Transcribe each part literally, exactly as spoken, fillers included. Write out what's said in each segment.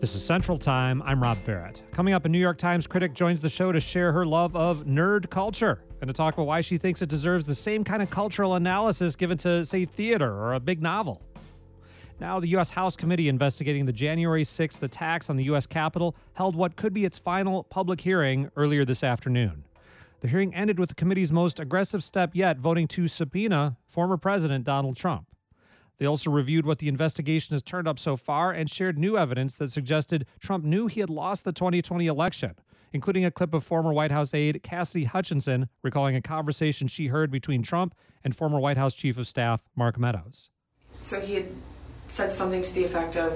This is Central Time. I'm Rob Barrett. Coming up, a New York Times critic joins the show to share her love of nerd culture and to talk about why she thinks it deserves the same kind of cultural analysis given to, say, theater or a big novel. Now, the U S House committee investigating the January sixth attacks on the U S Capitol held what could be its final public hearing earlier this afternoon. The hearing ended with the committee's most aggressive step yet, voting to subpoena former President Donald Trump. They also reviewed what the investigation has turned up so far and shared new evidence that suggested Trump knew he had lost the twenty twenty election, including a clip of former White House aide Cassidy Hutchinson recalling a conversation she heard between Trump and former White House Chief of Staff Mark Meadows. So he had said something to the effect of,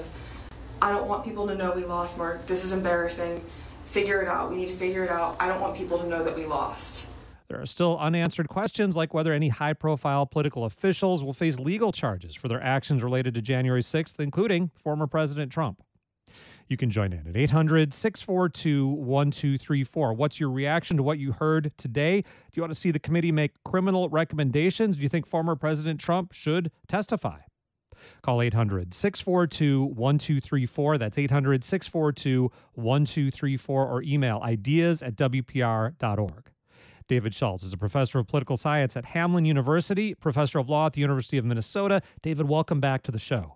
I don't want people to know we lost, Mark. This is embarrassing. Figure it out. We need to figure it out. I don't want people to know that we lost. There are still unanswered questions like whether any high-profile political officials will face legal charges for their actions related to January sixth, including former President Trump. You can join in at eight hundred, six four two, one two three four. What's your reaction to what you heard today? Do you want to see the committee make criminal recommendations? Do you think former President Trump should testify? Call eight hundred, six four two, one two three four. That's eight hundred, six four two, one two three four, or email ideas at w p r dot org. David Schultz is a professor of political science at Hamline University, professor of law at the University of Minnesota. David, welcome back to the show.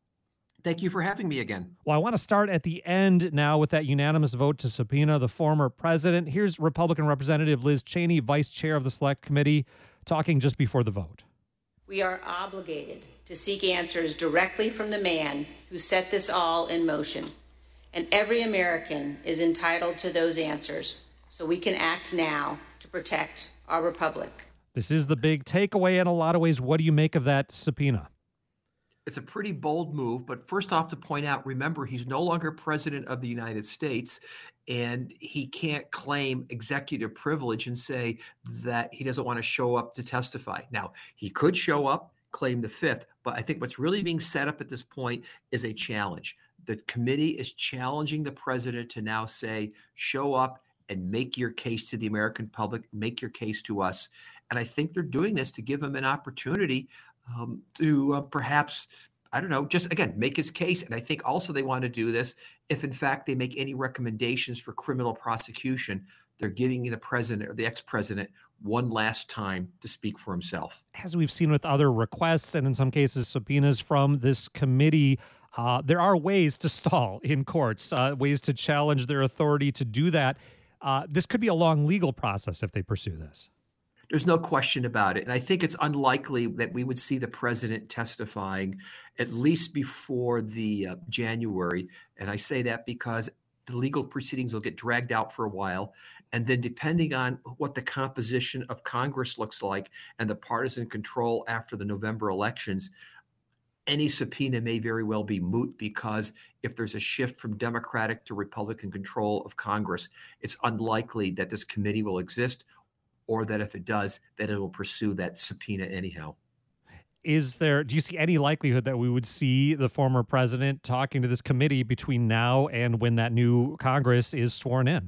Thank you for having me again. Well, I want to start at the end now with that unanimous vote to subpoena the former president. Here's Republican Representative Liz Cheney, vice chair of the Select Committee, talking just before the vote. We are obligated to seek answers directly from the man who set this all in motion. And every American is entitled to those answers, so we can act now to protect our republic. This is the big takeaway in a lot of ways. What do you make of that subpoena? It's a pretty bold move, but first off to point out, remember, he's no longer president of the United States, and he can't claim executive privilege and say that he doesn't want to show up to testify. Now, he could show up, claim the fifth, but I think what's really being set up at this point is a challenge. The committee is challenging the president to now say, show up and make your case to the American public, make your case to us. And I think they're doing this to give him an opportunity um, to uh, perhaps, I don't know, just, again, make his case. And I think also they want to do this if, in fact, they make any recommendations for criminal prosecution. They're giving the president or the ex-president one last time to speak for himself. As we've seen with other requests and in some cases subpoenas from this committee, uh, there are ways to stall in courts, uh, ways to challenge their authority to do that. Uh, this could be a long legal process if they pursue this. There's no question about it. And I think it's unlikely that we would see the president testifying at least before the uh, January. And I say that because the legal proceedings will get dragged out for a while. And then depending on what the composition of Congress looks like and the partisan control after the November elections, any subpoena may very well be moot, because if there's a shift from Democratic to Republican control of Congress, it's unlikely that this committee will exist, or that if it does, that it will pursue that subpoena anyhow. Is there, do you see any likelihood that we would see the former president talking to this committee between now and when that new Congress is sworn in?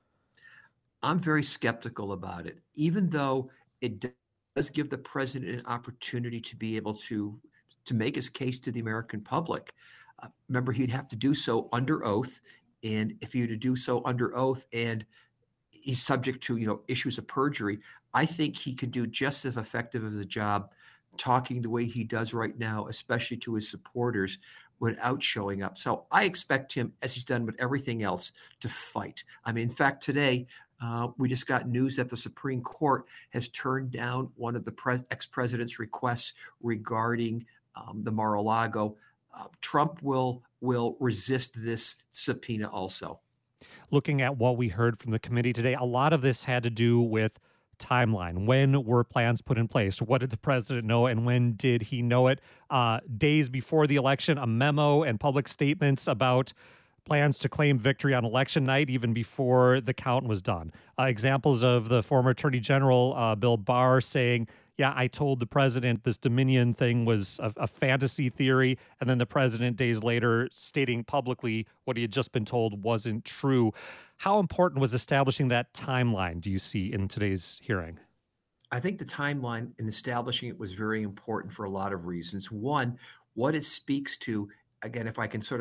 I'm very skeptical about it, even though it does give the president an opportunity to be able to to make his case to the American public. Uh, remember, he'd have to do so under oath. And if he were to do so under oath and he's subject to, you know, issues of perjury, I think he could do just as effective of a job talking the way he does right now, especially to his supporters, without showing up. So I expect him, as he's done with everything else, to fight. I mean, in fact, today, uh, we just got news that the Supreme Court has turned down one of the pres- ex-president's requests regarding Um, the Mar-a-Lago. Uh, Trump will will resist this subpoena also. Looking at what we heard from the committee today, a lot of this had to do with timeline. When were plans put in place? What did the president know, and when did he know it? Uh, days before the election, a memo and public statements about plans to claim victory on election night, even before the count was done. Uh, examples of the former Attorney General, uh, Bill Barr, saying, yeah, I told the president this Dominion thing was a, a fantasy theory, and then the president days later stating publicly what he had just been told wasn't true. How important was establishing that timeline, do you see, in today's hearing? I think the timeline in establishing it was very important for a lot of reasons. One, what it speaks to, again, if I can sort of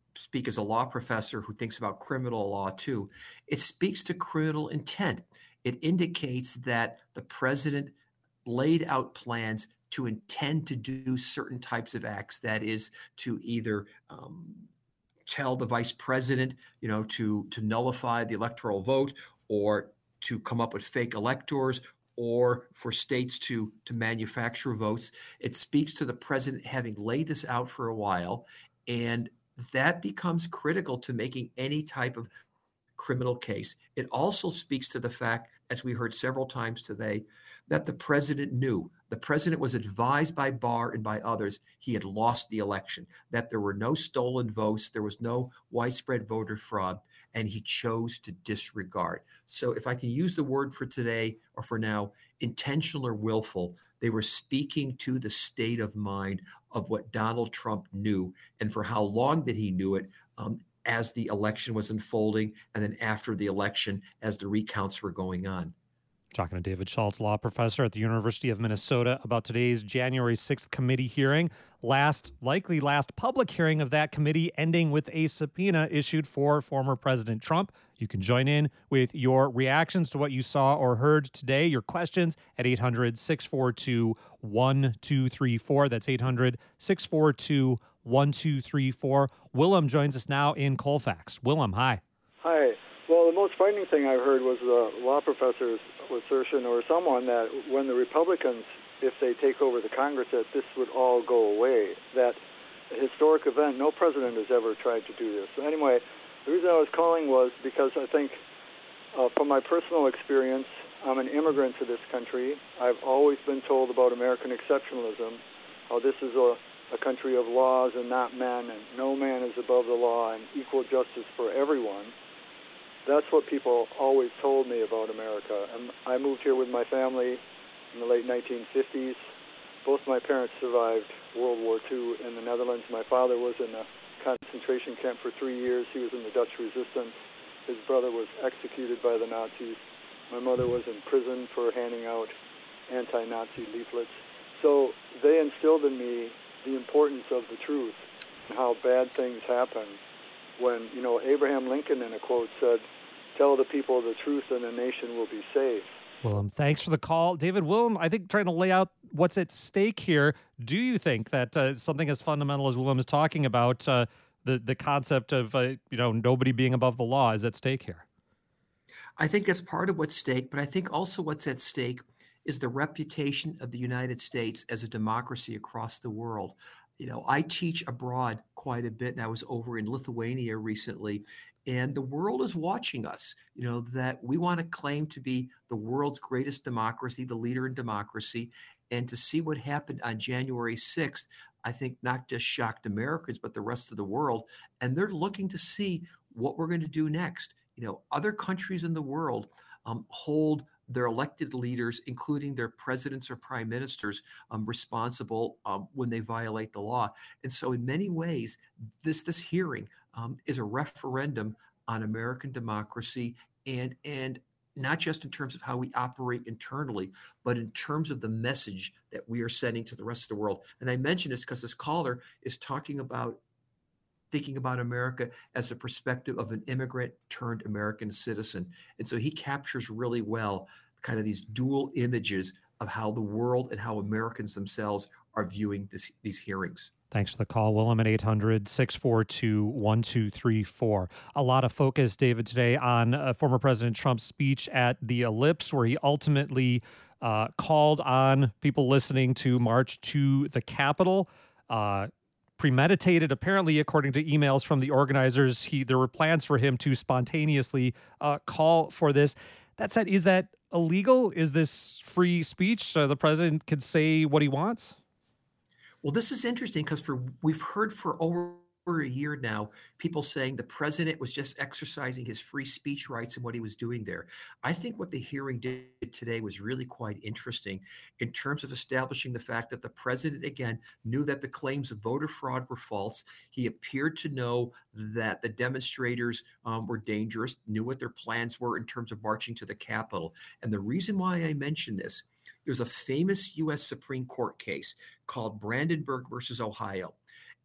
speak as a law professor who thinks about criminal law too. It speaks to criminal intent. It indicates that the president laid out plans to intend to do certain types of acts. That is, to either um, tell the vice president, you know, to to nullify the electoral vote, or to come up with fake electors, or for states to to manufacture votes. It speaks to the president having laid this out for a while, and that becomes critical to making any type of criminal case. It also speaks to the fact, as we heard several times today, that the president knew. The president was advised by Barr and by others he had lost the election, that there were no stolen votes, there was no widespread voter fraud, and he chose to disregard. So if I can use the word for today or for now, intentional or willful, they were speaking to the state of mind of what Donald Trump knew and for how long that he knew it, um, as the election was unfolding, and then after the election as the recounts were going on. Talking to David Schultz, law professor at the University of Minnesota, about today's January sixth committee hearing. Last, likely last public hearing of that committee, ending with a subpoena issued for former President Trump. You can join in with your reactions to what you saw or heard today, your questions at eight hundred, six four two, one two three four. That's eight hundred, six four two, one two three four. Willem joins us now in Colfax. Willem, hi. Hi. Well, the most frightening thing I heard was the law professor's assertion, or someone, that when the Republicans, if they take over the Congress, that this would all go away. That a historic event, no president has ever tried to do this. So anyway, the reason I was calling was because I think, uh, from my personal experience, I'm an immigrant to this country. I've always been told about American exceptionalism, how this is a, a country of laws and not men, and no man is above the law, and equal justice for everyone. That's what people always told me about America. And I moved here with my family in the late nineteen fifties. Both my parents survived World War Two in the Netherlands. My father was in a concentration camp for three years. He was in the Dutch resistance. His brother was executed by the Nazis. My mother was in prison for handing out anti-Nazi leaflets. So they instilled in me the importance of the truth and how bad things happen. When, you know, Abraham Lincoln, in a quote, said, "Tell the people the truth and the nation will be safe." Willem, thanks for the call. David, Willem, I think trying to lay out what's at stake here. Do you think that uh, something as fundamental as Willem is talking about, uh, the, the concept of, uh, you know, nobody being above the law, is at stake here? I think that's part of what's at stake, but I think also what's at stake is the reputation of the United States as a democracy across the world. You know, I teach abroad quite a bit, and I was over in Lithuania recently, and the world is watching us. You know, that we want to claim to be the world's greatest democracy, the leader in democracy, and to see what happened on January sixth, I think not just shocked Americans, but the rest of the world, and they're looking to see what we're going to do next. You know, other countries in the world um, hold their elected leaders, including their presidents or prime ministers, um, responsible um, when they violate the law. And so in many ways, this this hearing um, is a referendum on American democracy, and and not just in terms of how we operate internally, but in terms of the message that we are sending to the rest of the world. And I mention this because this caller is talking about thinking about America as the perspective of an immigrant turned American citizen. And so he captures really well kind of these dual images of how the world and how Americans themselves are viewing this, these hearings. Thanks for the call, Willem, at eight hundred, six four two, one two three four. A lot of focus, David, today on uh, former President Trump's speech at the Ellipse, where he ultimately uh, called on people listening to march to the Capitol. Uh, premeditated, apparently, according to emails from the organizers. He there were plans for him to spontaneously uh, call for this. That said, is that illegal? Is this free speech so the president could say what he wants? Well, this is interesting because for we've heard for over a year now, people saying the president was just exercising his free speech rights and what he was doing there. I think what the hearing did today was really quite interesting in terms of establishing the fact that the president, again, knew that the claims of voter fraud were false. He appeared to know that the demonstrators um, were dangerous, knew what their plans were in terms of marching to the Capitol. And the reason why I mention this, there's a famous U S Supreme Court case called Brandenburg versus Ohio.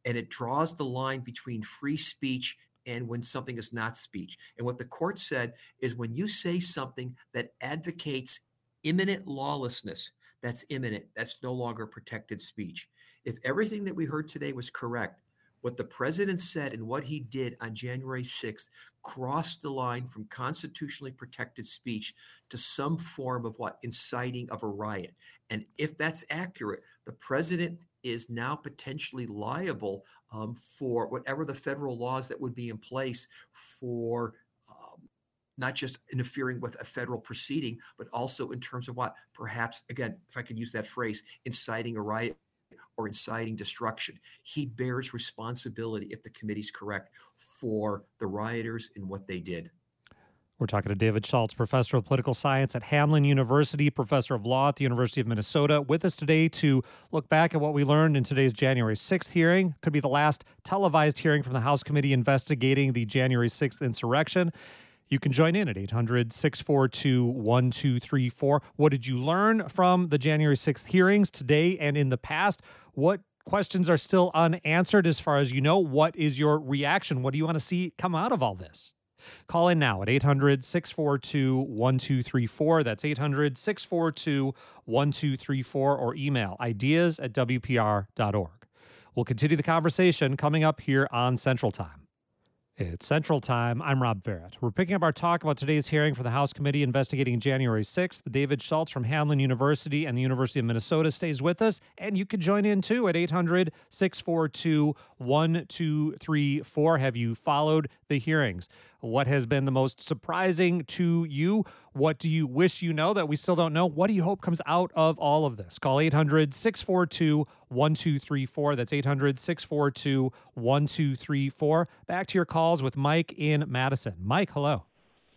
and it draws the line between free speech and when something is not speech. And what the court said is when you say something that advocates imminent lawlessness, that's imminent, that's no longer protected speech. If everything that we heard today was correct, what the president said and what he did on January sixth crossed the line from constitutionally protected speech to some form of what? Inciting of a riot. And if that's accurate, the president is now potentially liable um, for whatever the federal laws that would be in place for um, not just interfering with a federal proceeding, but also in terms of what? Perhaps, again, if I could use that phrase, inciting a riot or inciting destruction. He bears responsibility, if the committee's correct, for the rioters and what they did. We're talking to David Schultz, professor of political science at Hamline University, professor of law at the University of Minnesota, with us today to look back at what we learned in today's January sixth hearing. Could be the last televised hearing from the House committee investigating the January sixth insurrection. You can join in at eight hundred, six four two, one two three four. What did you learn from the January sixth hearings today and in the past? What questions are still unanswered as far as you know? What is your reaction? What do you want to see come out of all this? Call in now at eight hundred, six four two, one two three four. That's eight hundred, six four two, one two three four, or email ideas at w p r dot org. We'll continue the conversation coming up here on Central Time. It's Central Time. I'm Rob Barrett. We're picking up our talk about today's hearing for the House Committee investigating January sixth. David Schultz from Hamline University and the University of Minnesota stays with us, and you can join in too at eight hundred, six four two, one two three four. Have you followed the hearings? What has been the most surprising to you? What do you wish you know that we still don't know? What do you hope comes out of all of this? Call eight hundred, six four two, one two three four. That's eight hundred, six four two, one two three four. Back to your calls with Mike in Madison. Mike, hello.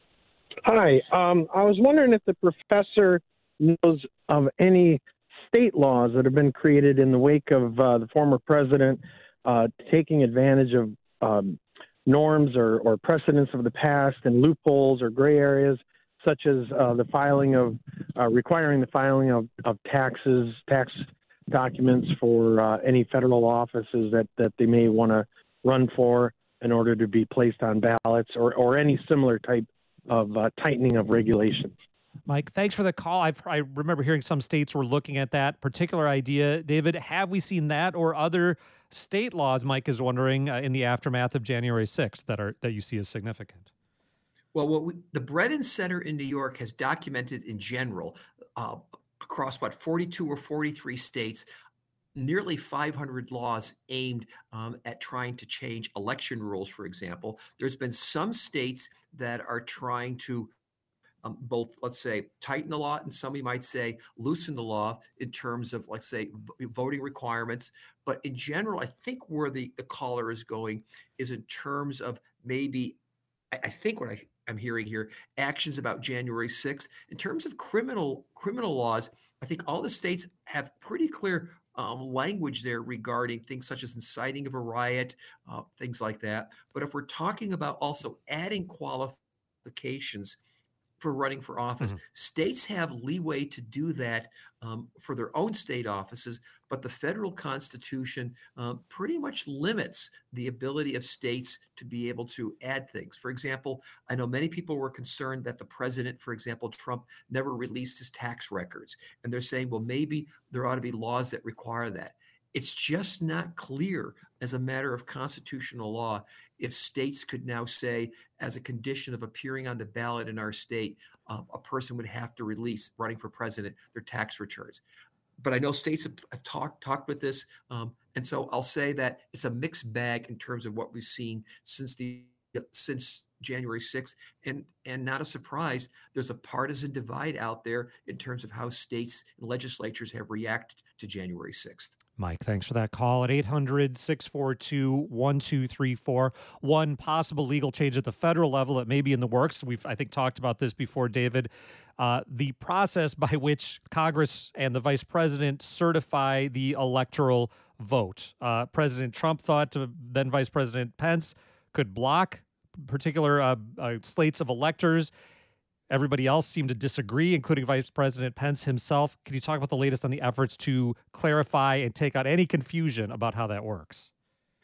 Hi. Um, I was wondering if the professor knows of any state laws that have been created in the wake of uh, the former president uh, taking advantage of um, norms or, or precedents of the past and loopholes or gray areas, such as uh, the filing of, uh, requiring the filing of, of taxes, tax documents for uh, any federal offices that, that they may want to run for in order to be placed on ballots, or, or any similar type of uh, tightening of regulations. Mike, thanks for the call. I've, I remember hearing some states were looking at that particular idea. David, have we seen that or other state laws, Mike is wondering, uh, in the aftermath of January sixth that are that you see as significant? Well, what we, the Brennan Center in New York has documented in general uh, across, what, forty-two or forty-three states, nearly five hundred laws aimed um, at trying to change election rules, for example. There's been some states that are trying to Um, both, let's say, tighten the law, and some we might say loosen the law in terms of, let's say, v- voting requirements. But in general, I think where the, the caller is going is in terms of maybe, I, I think what I, I'm hearing here, actions about January sixth. In terms of criminal criminal laws, I think all the states have pretty clear um, language there regarding things such as inciting of a riot, uh, things like that. But if we're talking about also adding qualifications for running for office, mm-hmm. states have leeway to do that um, for their own state offices, but the federal Constitution um, pretty much limits the ability of states to be able to add things. For example, I know many people were concerned that the president, for example, Trump, never released his tax records. And they're saying, well, maybe there ought to be laws that require that. It's just not clear as a matter of constitutional law if states could now say, as a condition of appearing on the ballot in our state, uh, a person would have to release, running for president, their tax returns. But I know states have, have talked talked with this, um, and so I'll say that it's a mixed bag in terms of what we've seen since the since January sixth, and and not a surprise, there's a partisan divide out there in terms of how states and legislatures have reacted to January sixth. Mike, thanks for that call at eight hundred, six four two, one two three four. One possible legal change at the federal level that may be in the works. We've, I think, talked about this before, David. Uh, the process by which Congress and the vice president certify the electoral vote. Uh, President Trump thought to then Vice President Pence could block particular uh, uh, slates of electors. Everybody else seemed to disagree, including Vice President Pence himself. Can you talk about the latest on the efforts to clarify and take out any confusion about how that works?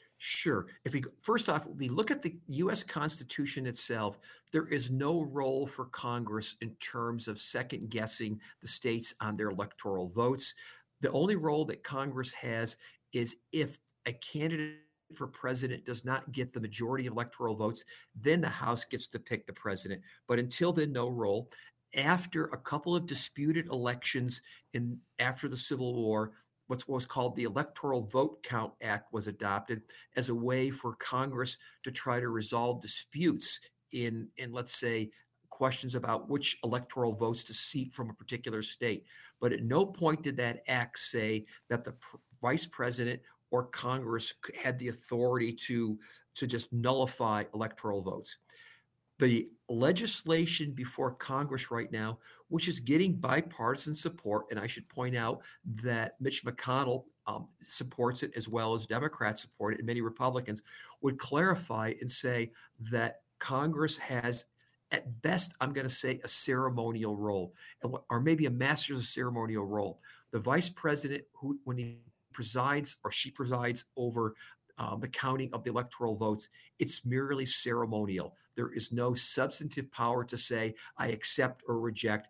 Sure. If we go- first off, if we look at the U S Constitution itself, there is no role for Congress in terms of second guessing the states on their electoral votes. The only role that Congress has is if a candidate for president does not get the majority of electoral votes, then the House gets to pick the president. But until then, no role. After a couple of disputed elections in after the Civil War, what's what was called the Electoral Vote Count Act was adopted as a way for Congress to try to resolve disputes in, in let's say, questions about which electoral votes to seat from a particular state. But at no point did that act say that the pr- vice president or Congress had the authority to, to just nullify electoral votes. The legislation before Congress right now, which is getting bipartisan support, and I should point out that Mitch McConnell um, supports it as well as Democrats support it, and many Republicans, would clarify and say that Congress has, at best, I'm going to say, a ceremonial role, or maybe a master's of ceremonial role. The vice president, who when he presides or she presides over Um, the counting of the electoral votes, it's merely ceremonial. There is no substantive power to say, I accept or reject.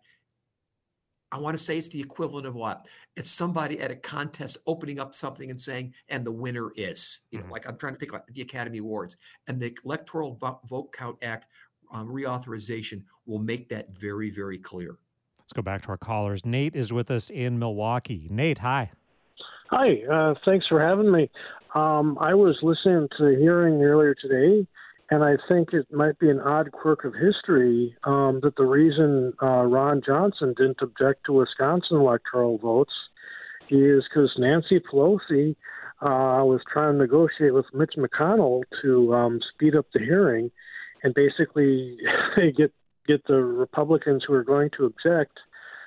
I want to say it's the equivalent of what? It's somebody at a contest opening up something and saying, and the winner is, you know, mm-hmm. like I'm trying to think like the Academy Awards. And the Electoral Vote Count Act um, reauthorization will make that very, very clear. Let's go back to our callers. Nate is with us in Milwaukee. Nate, hi. Hi, uh, thanks for having me. Um, I was listening to the hearing earlier today, and I think it might be an odd quirk of history um, that the reason uh, Ron Johnson didn't object to Wisconsin electoral votes is because Nancy Pelosi uh, was trying to negotiate with Mitch McConnell to um, speed up the hearing and basically get get the Republicans who are going to object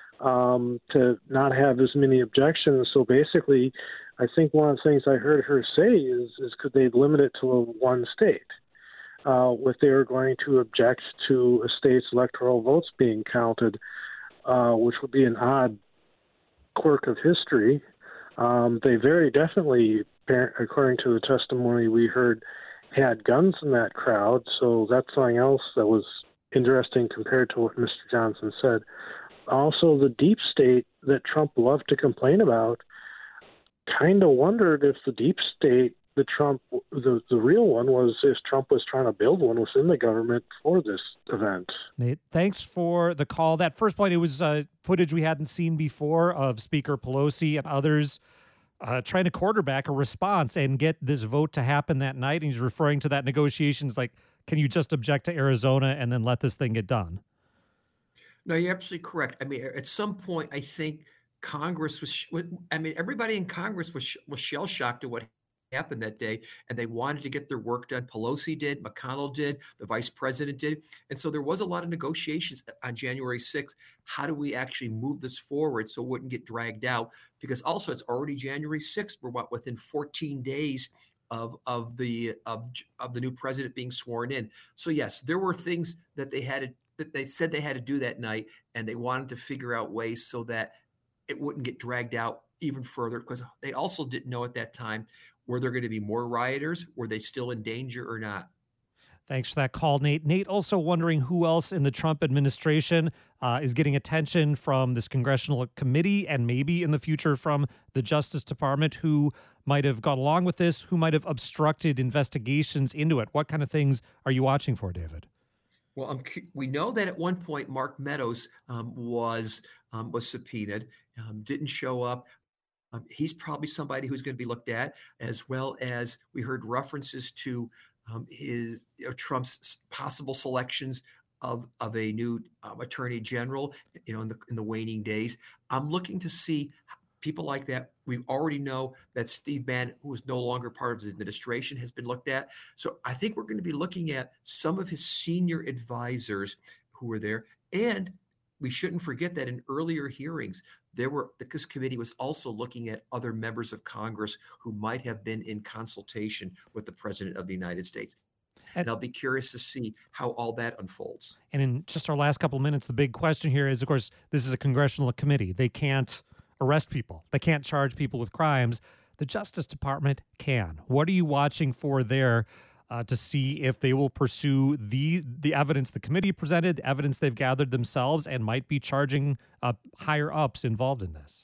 um, to not have as many objections. So basically, I think one of the things I heard her say is, is could they limit it to one state? Uh, if they were going to object to a state's electoral votes being counted, uh, which would be an odd quirk of history. Um, they very definitely, according to the testimony we heard, had guns in that crowd. So that's something else that was interesting compared to what Mister Johnson said. Also, the deep state that Trump loved to complain about, kind of wondered if the deep state, the Trump, the, the real one was if Trump was trying to build one within the government for this event. Nate, thanks for the call. That first point, it was uh, footage we hadn't seen before of Speaker Pelosi and others uh, trying to quarterback a response and get this vote to happen that night. And he's referring to that negotiations like, can you just object to Arizona and then let this thing get done? No, you're absolutely correct. I mean, at some point, I think Congress was, I mean, everybody in Congress was was shell-shocked at what happened that day, and they wanted to get their work done. Pelosi did, McConnell did, the vice president did. And so there was a lot of negotiations on January sixth. How do we actually move this forward so it wouldn't get dragged out? Because also it's already January sixth. We're what, within fourteen days of of the of, of the new president being sworn in. So yes, there were things that they had to, that they said they had to do that night, and they wanted to figure out ways so that it wouldn't get dragged out even further, because they also didn't know at that time, were there going to be more rioters? Were they still in danger or not? Thanks for that call, Nate. Nate also wondering who else in the Trump administration uh, is getting attention from this congressional committee and maybe in the future from the Justice Department who might have gone along with this, who might have obstructed investigations into it. What kind of things are you watching for, David? Well, um, we know that at one point Mark Meadows um, was um, was subpoenaed, um, didn't show up. Um, he's probably somebody who's going to be looked at, as well as we heard references to um, his you know, Trump's possible selections of of a new um, attorney general. You know, in the in the waning days, I'm looking to see people like that. We already know that Steve Bannon, who is no longer part of his administration, has been looked at. So I think we're going to be looking at some of his senior advisors who were there. And we shouldn't forget that in earlier hearings, there were this committee was also looking at other members of Congress who might have been in consultation with the President of the United States. And, and I'll be curious to see how all that unfolds. And in just our last couple of minutes, the big question here is, of course, this is a congressional committee. They can't arrest people. They can't charge people with crimes. The Justice Department can. What are you watching for there uh, to see if they will pursue the the evidence the committee presented, the evidence they've gathered themselves, and might be charging uh, higher ups involved in this?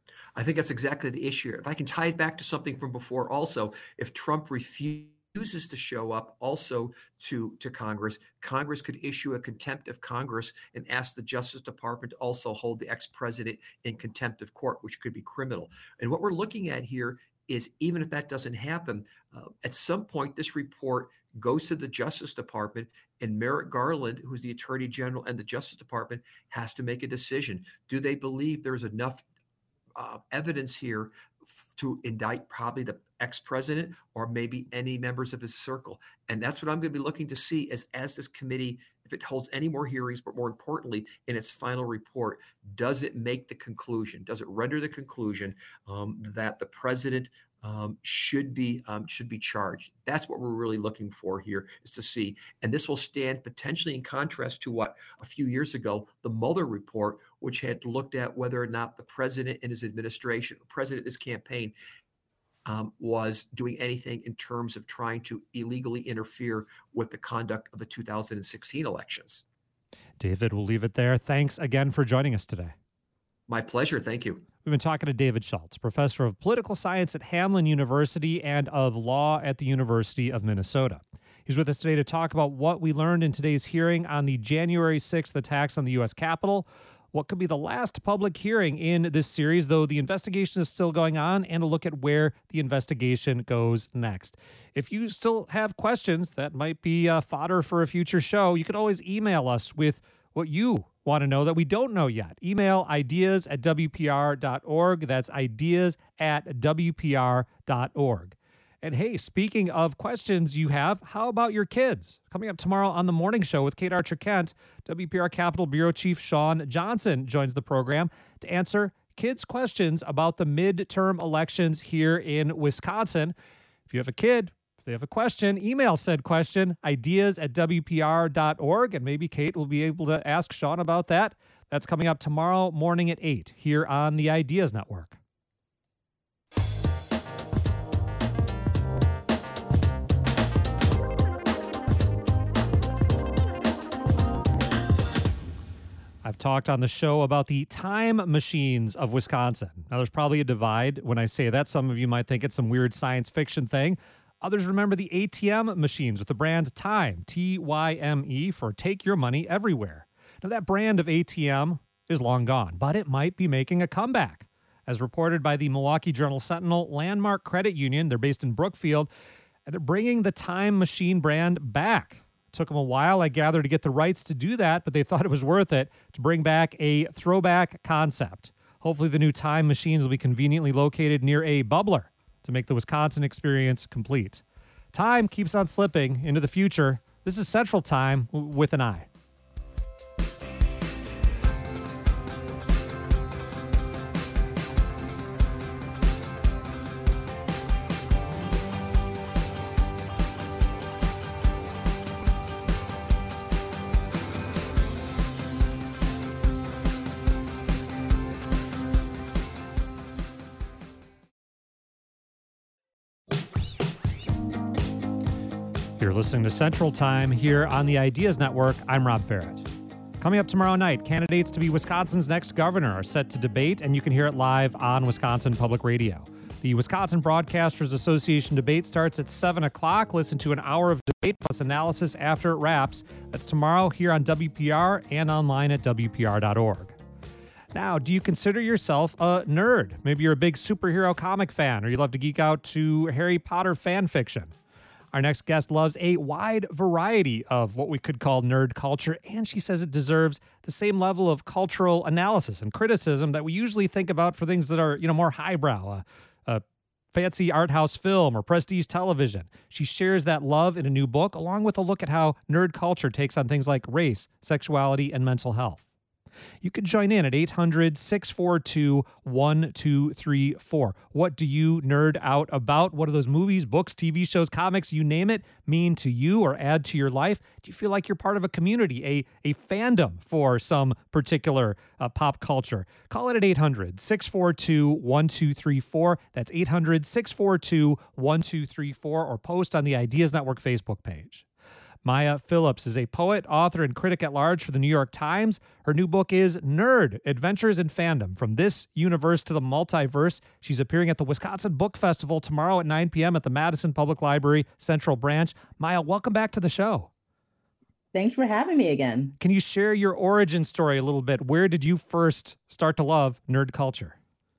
I think that's exactly the issue. If I can tie it back to something from before also, if Trump refuses to show up also to, to Congress, Congress could issue a contempt of Congress and ask the Justice Department to also hold the ex-president in contempt of court, which could be criminal. And what we're looking at here is, even if that doesn't happen, uh, at some point this report goes to the Justice Department, and Merrick Garland, who's the Attorney General, and the Justice Department has to make a decision. Do they believe there's enough uh, evidence here f- to indict probably the ex-president or maybe any members of his circle? And that's what I'm going to be looking to see as, as this committee, if it holds any more hearings, but more importantly, in its final report, does it make the conclusion? Does it render the conclusion um, that the president um, should be um, should be charged? That's what we're really looking for here, is to see. And this will stand potentially in contrast to what a few years ago, the Mueller report, which had looked at whether or not the president and his administration, the president and his campaign, Um, was doing anything in terms of trying to illegally interfere with the conduct of the two thousand sixteen elections. David, we'll leave it there. Thanks again for joining us today. My pleasure. Thank you. We've been talking to David Schultz, professor of political science at Hamline University and of law at the University of Minnesota. He's with us today to talk about what we learned in today's hearing on the January sixth attacks on the U S Capitol, what could be the last public hearing in this series, though the investigation is still going on, and a look at where the investigation goes next. If you still have questions that might be uh, fodder for a future show, you can always email us with what you want to know that we don't know yet. Email ideas at W P R dot org. That's ideas at W P R dot org. And hey, speaking of questions you have, how about your kids? Coming up tomorrow on the morning show with Kate Archer-Kent, W P R Capitol Bureau Chief Sean Johnson joins the program to answer kids' questions about the midterm elections here in Wisconsin. If you have a kid, if they have a question, email said question, ideas at W P R dot org, and maybe Kate will be able to ask Sean about that. That's coming up tomorrow morning at eight here on the Ideas Network. I've talked on the show about the time machines of Wisconsin. Now, there's probably a divide when I say that. Some of you might think it's some weird science fiction thing. Others remember the A T M machines with the brand Time, T Y M E, for Take Your Money Everywhere. Now, that brand of A T M is long gone, but it might be making a comeback. As reported by the Milwaukee Journal-Sentinel, Landmark Credit Union, they're based in Brookfield, and they're bringing the Time machine brand back. Took them a while, I gather, to get the rights to do that, but they thought it was worth it to bring back a throwback concept. Hopefully the new Time machines will be conveniently located near a bubbler to make the Wisconsin experience complete. Time keeps on slipping into the future. This is Central Time with an I. You're listening to Central Time here on the Ideas Network. I'm Rob Barrett. Coming up tomorrow night, candidates to be Wisconsin's next governor are set to debate, and you can hear it live on Wisconsin Public Radio. The Wisconsin Broadcasters Association debate starts at seven o'clock. Listen to an hour of debate plus analysis after it wraps. That's tomorrow here on W P R and online at W P R dot org. Now, do you consider yourself a nerd? Maybe you're a big superhero comic fan, or you love to geek out to Harry Potter fan fiction. Our next guest loves a wide variety of what we could call nerd culture, and she says it deserves the same level of cultural analysis and criticism that we usually think about for things that are, you know, more highbrow, a, a fancy art house film or prestige television. She shares that love in a new book, along with a look at how nerd culture takes on things like race, sexuality, and mental health. You can join in at eight hundred, six four two, one two three four. What do you nerd out about? What do those movies, books, T V shows, comics, you name it, mean to you or add to your life? Do you feel like you're part of a community, a, a fandom for some particular uh, pop culture? Call it at eight hundred, six four two, one two three four. That's eight hundred, six four two, one two three four, or post on the Ideas Network Facebook page. Maya Phillips is a poet, author, and critic at large for the New York Times. Her new book is Nerd, Adventures in Fandom, From This Universe to the Multiverse. She's appearing at the Wisconsin Book Festival tomorrow at nine p.m. at the Madison Public Library Central Branch. Maya, welcome back to the show. Thanks for having me again. Can you share your origin story a little bit? Where did you first start to love nerd culture?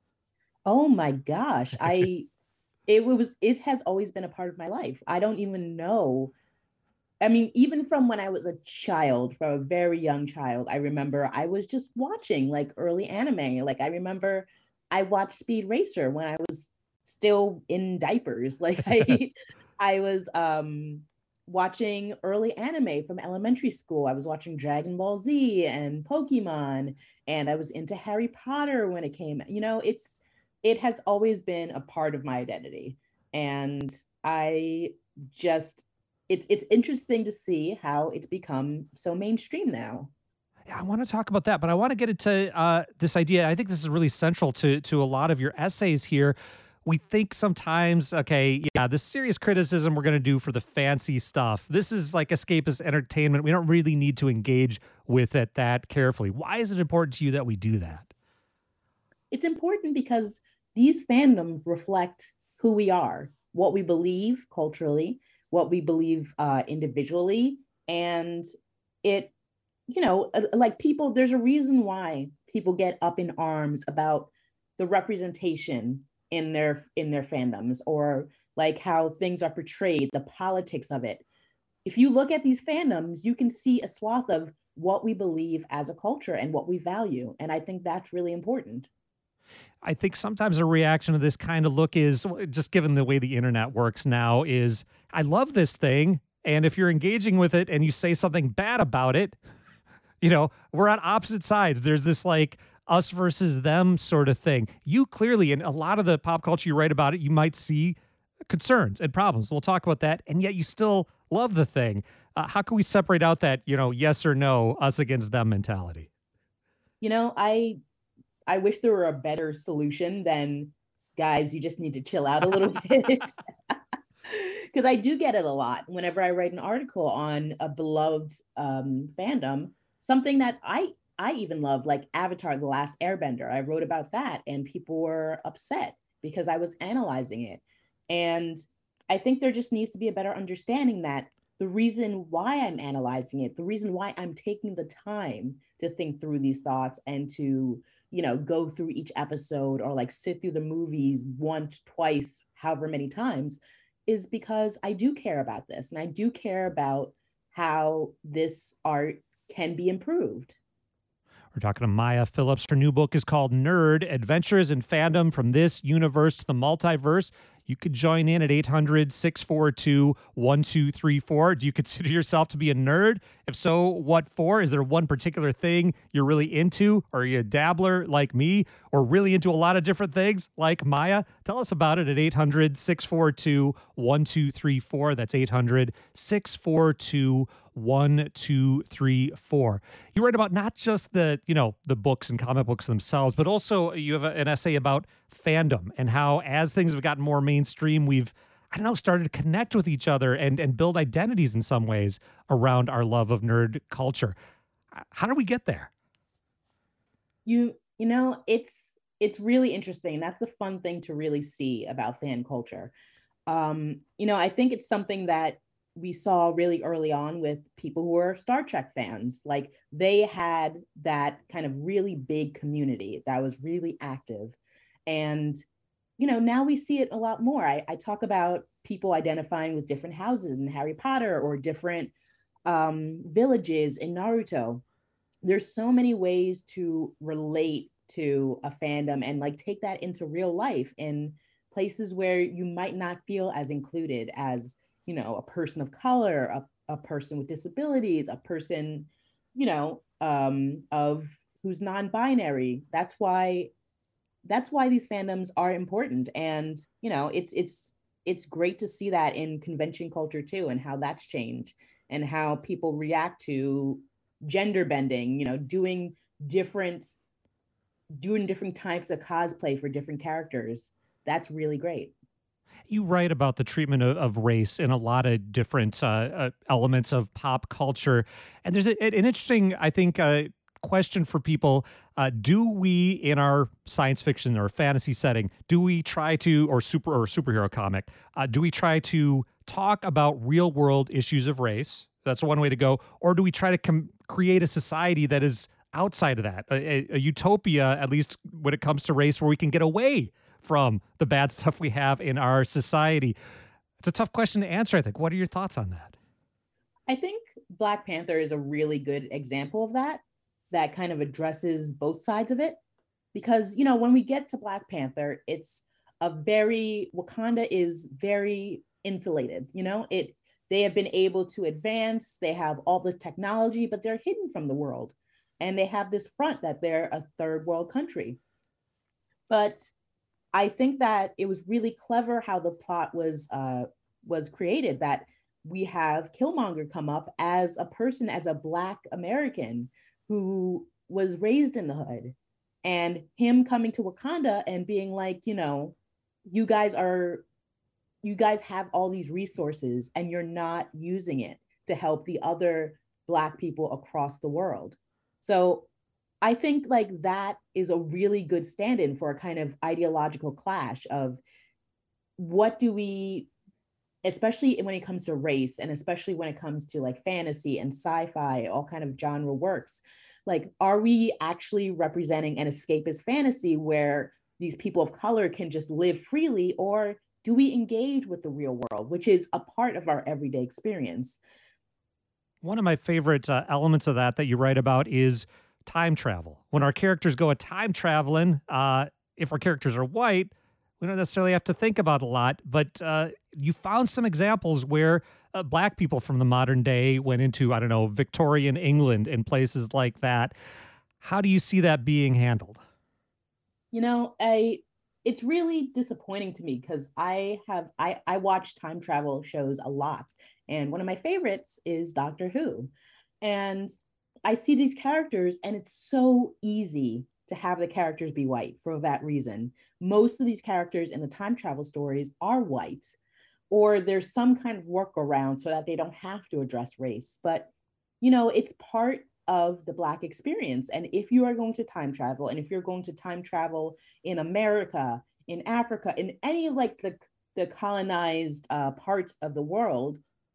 Oh my gosh. I it was it has always been a part of my life. I don't even know. I mean, even from when I was a child, from a very young child, I remember I was just watching like early anime. Like I remember I watched Speed Racer when I was still in diapers. Like I I was um watching early anime from elementary school. I was watching Dragon Ball Z and Pokemon, and I was into Harry Potter when it came. You know, it's it has always been a part of my identity. And I just It's it's interesting to see how it's become so mainstream now. Yeah, I want to talk about that, but I want to get into uh, this idea. I think this is really central to to a lot of your essays here. We think sometimes, okay, yeah, this serious criticism we're going to do for the fancy stuff. This is like escapist entertainment. We don't really need to engage with it that carefully. Why is it important to you that we do that? It's important because these fandoms reflect who we are, what we believe culturally, what we believe uh, individually. And it, you know, like people, there's a reason why people get up in arms about the representation in their in their fandoms, or like how things are portrayed, the politics of it. If you look at these fandoms, you can see a swath of what we believe as a culture and what we value. And I think that's really important. I think sometimes a reaction to this kind of look is, just given the way the internet works now, is I love this thing. And if you're engaging with it and you say something bad about it, you know, we're on opposite sides. There's this like us versus them sort of thing. You clearly, in a lot of the pop culture you write about it, you might see concerns and problems. We'll talk about that. And yet you still love the thing. Uh, how can we separate out that, you know, yes or no, us against them mentality? You know, I I wish there were a better solution than, guys, you just need to chill out a little bit. Because I do get it a lot whenever I write an article on a beloved um, fandom, something that I I even love, like Avatar: The Last Airbender. I wrote about that and people were upset because I was analyzing it. And I think there just needs to be a better understanding that the reason why I'm analyzing it, the reason why I'm taking the time to think through these thoughts and to, you know, go through each episode or like sit through the movies once, twice, however many times, is because I do care about this. And I do care about how this art can be improved. We're talking to Maya Phillips. Her new book is called Nerd, Adventures in Fandom, From This Universe to the Multiverse. You could join in at eight hundred, six four two, one two three four. Do you consider yourself to be a nerd? If so, what for? Is there one particular thing you're really into? Or are you a dabbler like me? Or really into a lot of different things like Maya? Tell us about it at eight hundred, six four two, one two three four. That's eight hundred, six four two, one two three four. You write about not just the, you know, the books and comic books themselves, but also you have a, an essay about fandom and how as things have gotten more mainstream, we've, I don't know, started to connect with each other and, and build identities in some ways around our love of nerd culture. How do we get there? You, you know, it's, it's really interesting. That's the fun thing to really see about fan culture. Um, you know, I think it's something that we saw really early on with people who were Star Trek fans. Like they had that kind of really big community that was really active. And, you know, now we see it a lot more. I, I talk about people identifying with different houses in Harry Potter or different um, villages in Naruto. There's so many ways to relate to a fandom and like take that into real life in places where you might not feel as included as, you know, a person of color, a, a person with disabilities, a person, you know, um, of who's non-binary. That's why that's why these fandoms are important. And, you know, it's it's it's great to see that in convention culture too, and how that's changed and how people react to gender bending, you know, doing different doing different types of cosplay for different characters. That's really great. You write about the treatment of, of race in a lot of different uh, uh, elements of pop culture. And there's a, an interesting, I think, uh, question for people. Uh, do we, in our science fiction or fantasy setting, do we try to, or super or superhero comic, uh, do we try to talk about real world issues of race? That's one way to go. Or do we try to com- create a society that is outside of that, a, a utopia, at least when it comes to race, where we can get away from the bad stuff we have in our society? It's a tough question to answer, I think. What are your thoughts on that? I think Black Panther is a really good example of that, that kind of addresses both sides of it. Because, you know, when we get to Black Panther, it's a very, Wakanda is very insulated, you know, it, they have been able to advance, they have all the technology, but they're hidden from the world. And they have this front that they're a third world country. But I think that it was really clever how the plot was uh, was created, that we have Killmonger come up as a person, as a Black American who was raised in the hood, and him coming to Wakanda and being like, you know, you guys are, you guys have all these resources and you're not using it to help the other Black people across the world. So I think like that is a really good stand-in for a kind of ideological clash of what do we, especially when it comes to race, and especially when it comes to like fantasy and sci-fi, all kind of genre works, like, are we actually representing an escapist fantasy where these people of color can just live freely, or do we engage with the real world, which is a part of our everyday experience? One of my favorite uh, elements of that that you write about is time travel. When our characters go a time traveling, uh, if our characters are white, we don't necessarily have to think about a lot, but uh, you found some examples where uh, Black people from the modern day went into, I don't know, Victorian England and places like that. How do you see that being handled? You know, I it's really disappointing to me because I have I, I watch time travel shows a lot. And one of my favorites is Doctor Who. And I see these characters and it's so easy to have the characters be white for that reason. Most of these characters in the time travel stories are white, or there's some kind of workaround so that they don't have to address race. But, you know, it's part of the Black experience. And if you are going to time travel, and if you're going to time travel in America, in Africa, in any of like the, the colonized uh, parts of the world,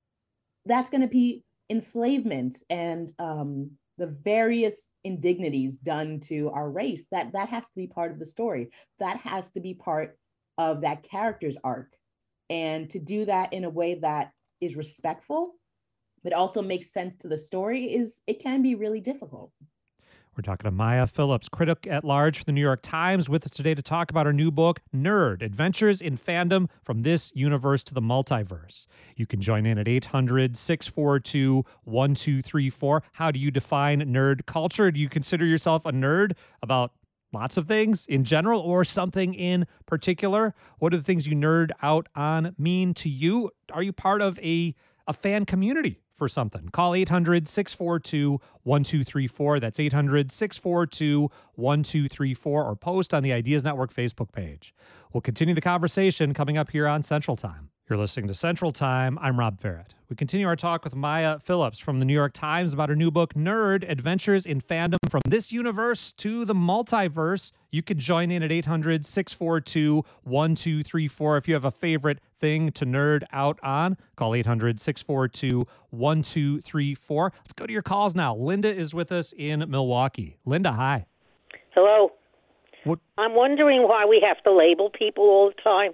that's going to be enslavement and um, the various indignities done to our race. That that has to be part of the story. That has to be part of that character's arc. And to do that in a way that is respectful, but also makes sense to the story, is it can be really difficult. We're talking to Maya Phillips, critic at large for the New York Times, with us today to talk about her new book, Nerd, Adventures in Fandom from This Universe to the Multiverse. You can join in at eight hundred, six four two, one two three four. How do you define nerd culture? Do you consider yourself a nerd about lots of things in general or something in particular? What do the things you nerd out on mean to you? Are you part of a, a fan community for something? Call eight hundred, six four two, one two three four. That's eight hundred, six four two, one two three four, or post on the Ideas Network Facebook page. We'll continue the conversation coming up here on Central Time. You're listening to Central Time. I'm Rob Ferret. We continue our talk with Maya Phillips from the New York Times about her new book, Nerd, Adventures in Fandom from This Universe to the Multiverse. You can join in at eight hundred, six four two, one two three four. If you have a favorite thing to nerd out on, call eight hundred, six four two, one two three four. Let's go to your calls now. Linda is with us in Milwaukee. Linda, hi. Hello. What? I'm wondering why we have to label people all the time.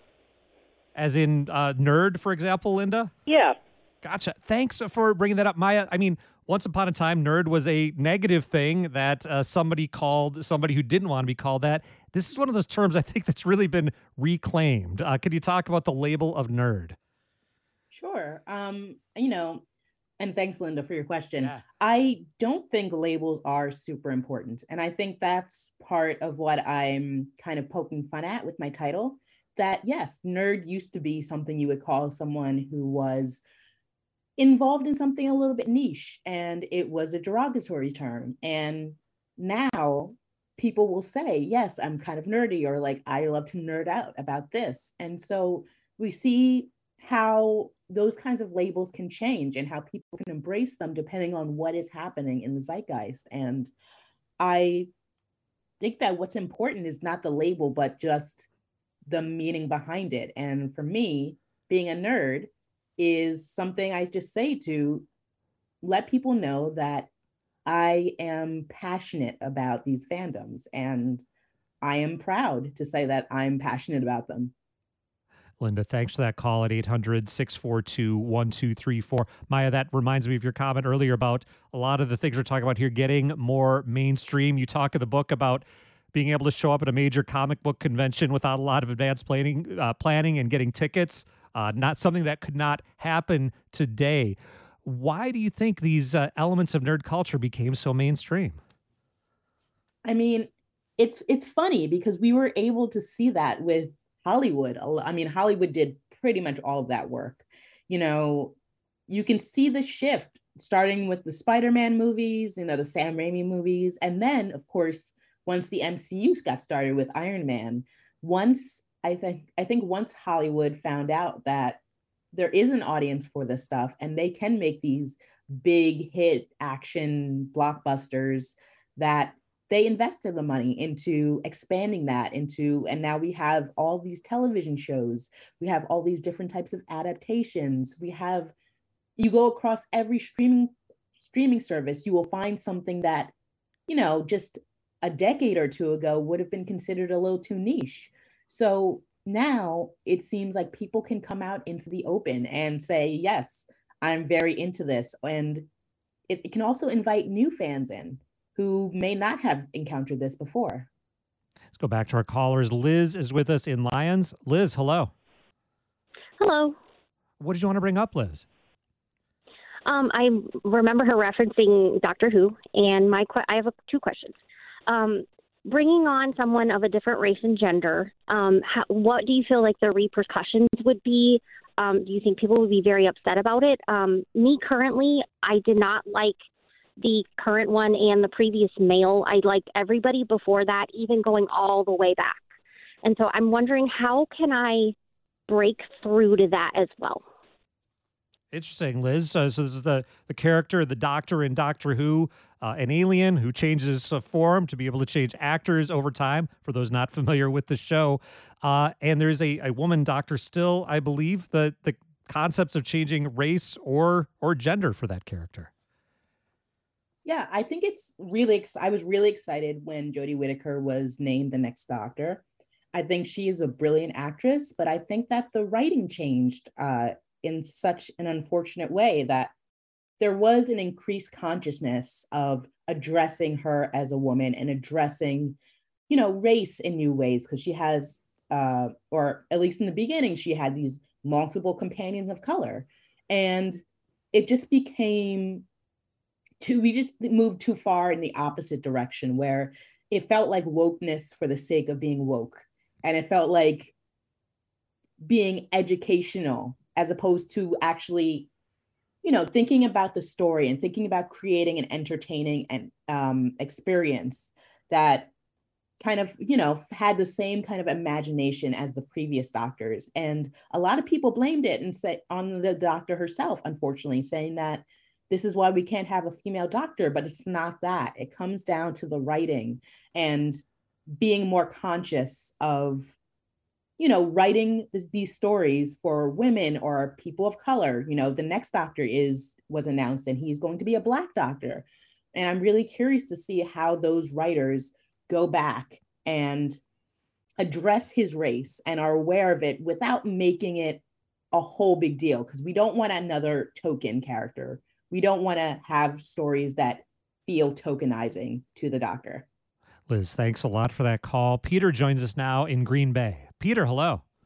As in uh, nerd, for example, Linda? Yeah. Gotcha. Thanks for bringing that up, Maya. I mean, once upon a time, nerd was a negative thing that uh, somebody called somebody who didn't want to be called that. This is one of those terms I think that's really been reclaimed. Uh, could you talk about the label of nerd? Sure. Um, you know, And thanks, Linda, for your question. Yeah. I don't think labels are super important. And I think that's part of what I'm kind of poking fun at with my title, that yes, nerd used to be something you would call someone who was involved in something a little bit niche, and it was a derogatory term. And now people will say, yes, I'm kind of nerdy, or like, I love to nerd out about this. And so we see how those kinds of labels can change and how people can embrace them depending on what is happening in the zeitgeist. And I think that what's important is not the label, but just the meaning behind it. And for me, being a nerd is something I just say to let people know that I am passionate about these fandoms, and I am proud to say that I'm passionate about them. Linda, thanks for that call at eight hundred, six four two, one two three four. Maya, that reminds me of your comment earlier about a lot of the things we're talking about here getting more mainstream. You talk in the book about being able to show up at a major comic book convention without a lot of advanced planning, uh, planning and getting tickets, uh, not something that could not happen today. Why do you think these uh, elements of nerd culture became so mainstream? I mean, it's it's funny because we were able to see that with Hollywood. I mean, Hollywood did pretty much all of that work. You know, you can see the shift starting with the Spider-Man movies, you know, the Sam Raimi movies. And then, of course, once the M C U got started with Iron Man, once I think, I think once Hollywood found out that there is an audience for this stuff and they can make these big hit action blockbusters, that they invested the money into expanding that into, and now we have all these television shows. We have all these different types of adaptations. We have, you go across every streaming streaming service, you will find something that, you know, just a decade or two ago would have been considered a little too niche. So now it seems like people can come out into the open and say, yes, I'm very into this. And it, it can also invite new fans in who may not have encountered this before. Let's go back to our callers. Liz is with us in Lyons. Liz, hello. Hello. What did you want to bring up, Liz? Um, I remember her referencing Doctor Who, and my que- I have a, two questions. Um, bringing on someone of a different race and gender, um, how, what do you feel like the repercussions would be? Um, do you think people would be very upset about it? Um, me currently, I did not like the current one and the previous male. I liked everybody before that, even going all the way back. And so I'm wondering, how can I break through to that as well? Interesting, Liz. Uh, so this is the, the character, the doctor in Doctor Who, uh, an alien who changes uh, form to be able to change actors over time, for those not familiar with the show. Uh, and there's a, a woman doctor still, I believe, the, the concepts of changing race or or gender for that character. Yeah, I think it's really, ex- I was really excited when Jodie Whittaker was named the next Doctor. I think she is a brilliant actress, but I think that the writing changed uh, in such an unfortunate way that there was an increased consciousness of addressing her as a woman and addressing, you know, race in new ways, because she has, uh, or at least in the beginning, she had these multiple companions of color. And it just became too, we just moved too far in the opposite direction, where it felt like wokeness for the sake of being woke. And it felt like being educational as opposed to actually, you know, thinking about the story and thinking about creating an entertaining and um, experience that kind of, you know, had the same kind of imagination as the previous doctors. And a lot of people blamed it and said on the doctor herself, unfortunately, saying that this is why we can't have a female doctor, but it's not that. It comes down to the writing and being more conscious of, you know, writing th- these stories for women or people of color. You know, the next doctor is was announced and he's going to be a Black doctor. And I'm really curious to see how those writers go back and address his race and are aware of it without making it a whole big deal, because we don't want another token character. We don't want to have stories that feel tokenizing to the doctor. Liz, thanks a lot for that call. Peter joins us now in Green Bay. Peter, hello.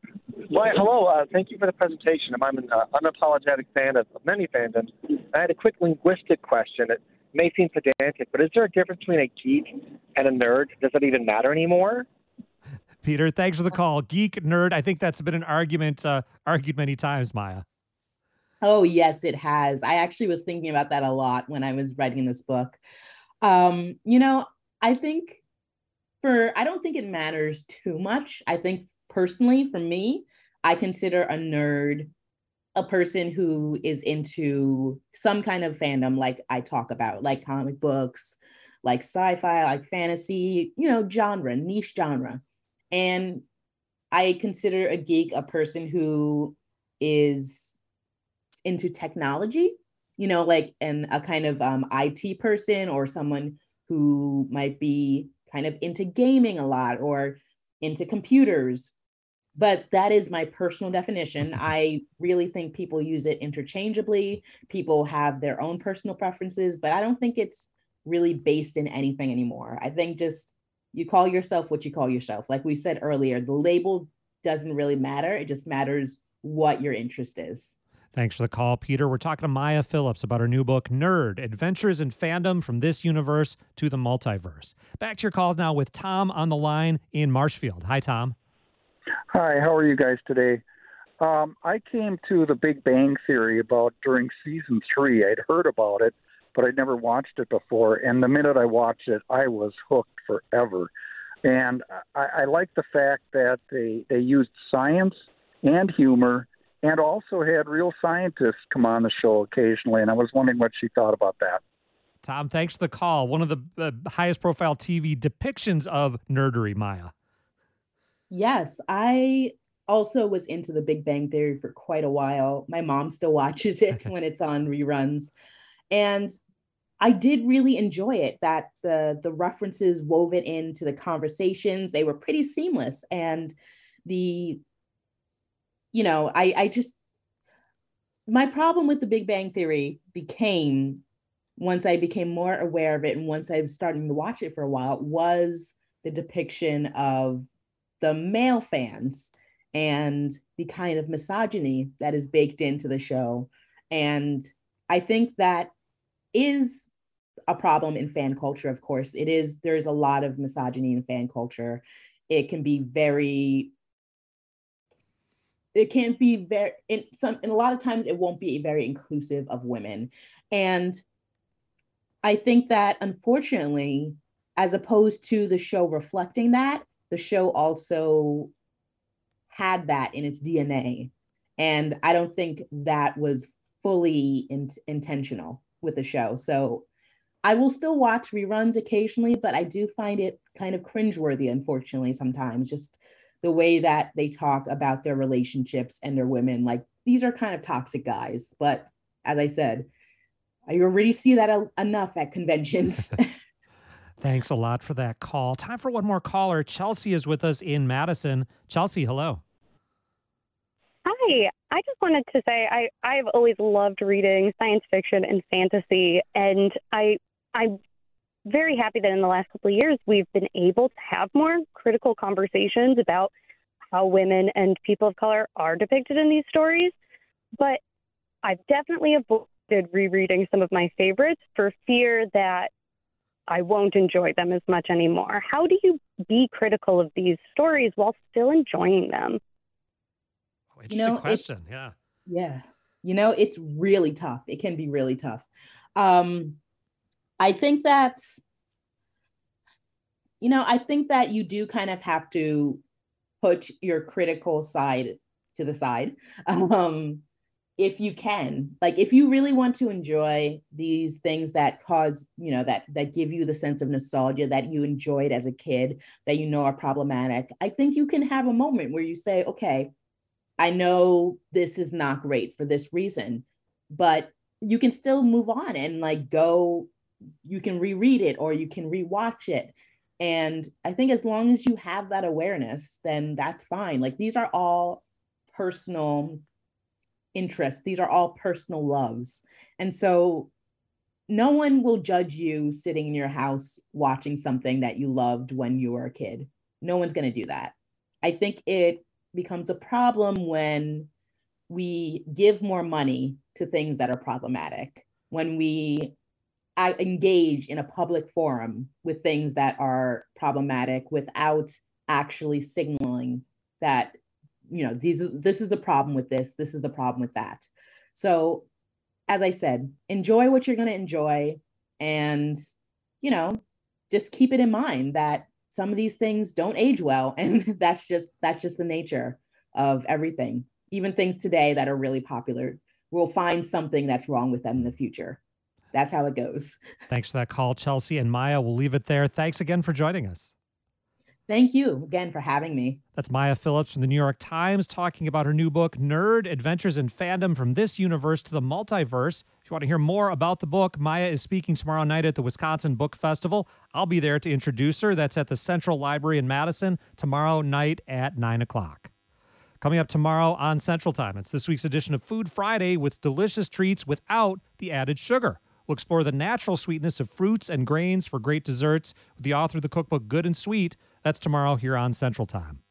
Well, hello. Uh, thank you for the presentation. I'm an uh, unapologetic fan of, of many fandoms. I had a quick linguistic question. It may seem pedantic, but is there a difference between a geek and a nerd? Does it even matter anymore? Peter, thanks for the call. Geek, nerd, I think that's been an argument uh, argued many times, Maya. Oh, yes, it has. I actually was thinking about that a lot when I was writing this book. Um, you know, I think for, I don't think it matters too much. I think personally, for me, I consider a nerd a person who is into some kind of fandom, like I talk about, like comic books, like sci-fi, like fantasy, you know, genre, niche genre. And I consider a geek a person who is into technology, you know, like and a kind of um, I T person, or someone who might be kind of into gaming a lot or into computers. But that is my personal definition. I really think people use it interchangeably. People have their own personal preferences, but I don't think it's really based in anything anymore. I think just you call yourself what you call yourself. Like we said earlier, the label doesn't really matter. It just matters what your interest is. Thanks for the call, Peter. We're talking to Maya Phillips about her new book, Nerd, Adventures in Fandom from This Universe to the Multiverse. Back to your calls now with Tom on the line in Marshfield. Hi, Tom. Hi, how are you guys today? Um, I came to the Big Bang Theory about during season three. I'd heard about it, but I'd never watched it before. And the minute I watched it, I was hooked forever. And I, I like the fact that they, they used science and humor and also had real scientists come on the show occasionally. And I was wondering what she thought about that. Tom, thanks for the call. One of the uh, highest profile T V depictions of nerdery, Maya. Yes, I also was into the Big Bang Theory for quite a while. My mom still watches it when it's on reruns. And I did really enjoy it, that the, the references wove it into the conversations. They were pretty seamless. And the, you know, I, I just, my problem with the Big Bang Theory became, once I became more aware of it and once I was starting to watch it for a while, was the depiction of the male fans and the kind of misogyny that is baked into the show. And I think that is a problem in fan culture. Of course, it is. There's a lot of misogyny in fan culture. It can be very, it can be very, in some, and a lot of times it won't be very inclusive of women. And I think that unfortunately, as opposed to the show reflecting that, the show also had that in its D N A. And I don't think that was fully in- intentional with the show. So I will still watch reruns occasionally, but I do find it kind of cringeworthy, unfortunately, sometimes, just the way that they talk about their relationships and their women. Like, these are kind of toxic guys. But as I said, I already see that a- enough at conventions. Thanks a lot for that call. Time for one more caller. Chelsea is with us in Madison. Chelsea, hello. Hi. I just wanted to say I, I've always loved reading science fiction and fantasy, and I, I'm very happy that in the last couple of years we've been able to have more critical conversations about how women and people of color are depicted in these stories. But I've definitely avoided rereading some of my favorites for fear that I won't enjoy them as much anymore. How do you be critical of these stories while still enjoying them? Oh, interesting You know, question. Yeah. Yeah. You know, it's really tough. It can be really tough. Um, I think that, you know, I think that you do kind of have to put your critical side to the side. Um, if you can, like, if you really want to enjoy these things that cause, you know, that, that give you the sense of nostalgia that you enjoyed as a kid, that you know are problematic, I think you can have a moment where you say, okay, I know this is not great for this reason, but you can still move on and like go, you can reread it or you can rewatch it. And I think as long as you have that awareness, then that's fine. Like, these are all personal interests. These are all personal loves. And so no one will judge you sitting in your house watching something that you loved when you were a kid. No one's going to do that. I think it becomes a problem when we give more money to things that are problematic, when we I engage in a public forum with things that are problematic without actually signaling that, you know, these this is the problem with this, this is the problem with that. So, as I said, enjoy what you're going to enjoy, and, you know, just keep it in mind that some of these things don't age well, and that's just that's just the nature of everything. Even things today that are really popular, we'll find something that's wrong with them in the future. That's how it goes. Thanks for that call, Chelsea and Maya. We'll leave it there. Thanks again for joining us. Thank you again for having me. That's Maya Phillips from the New York Times talking about her new book, Nerd, Adventures in Fandom from This Universe to the Multiverse. If you want to hear more about the book, Maya is speaking tomorrow night at the Wisconsin Book Festival. I'll be there to introduce her. That's at the Central Library in Madison tomorrow night at nine o'clock. Coming up tomorrow on Central Time, it's this week's edition of Food Friday with delicious treats without the added sugar. We'll explore the natural sweetness of fruits and grains for great desserts with the author of the cookbook Good and Sweet. That's tomorrow here on Central Time.